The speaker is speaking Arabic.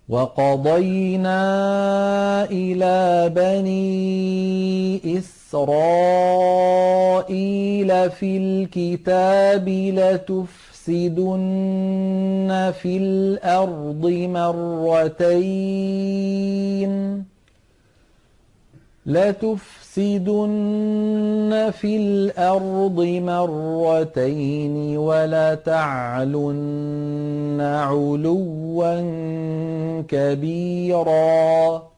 وَقَضَيْنَا إِلَىٰ بَنِي إِسْرَائِيلَ فِي الْكِتَابِ لَتُفْسِدُنَّ فِي الْأَرْضِ مَرَّتَيْنِ وَلَتَعْلُنَّ عُلُوًّا كَبِيرًا